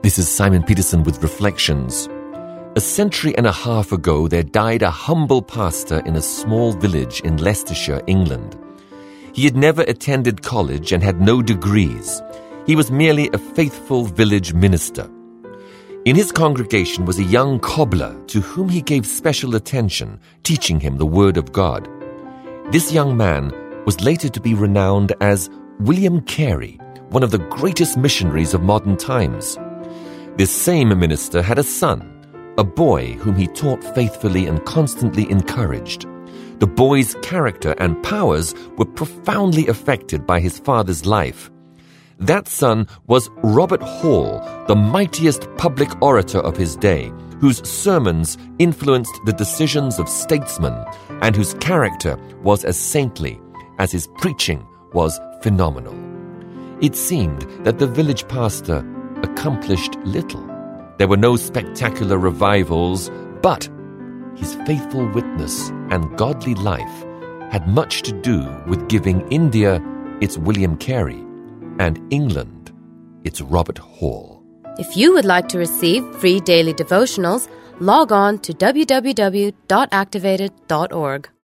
This is Simon Peterson with Reflections. A century and a half ago, there died a humble pastor in a small village in Leicestershire, England. He had never attended college and had no degrees. He was merely a faithful village minister. In his congregation was a young cobbler to whom he gave special attention, teaching him the Word of God. This young man was later to be renowned as William Carey, one of the greatest missionaries of modern times. This same minister had a son, a boy whom he taught faithfully and constantly encouraged. The boy's character and powers were profoundly affected by his father's life. That son was Robert Hall, the mightiest public orator of his day, whose sermons influenced the decisions of statesmen and whose character was as saintly as his preaching was phenomenal. It seemed that the village pastor accomplished little. There were no spectacular revivals, but his faithful witness and godly life had much to do with giving India its William Carey and England its Robert Hall. If you would like to receive free daily devotionals, log on to www.activated.org.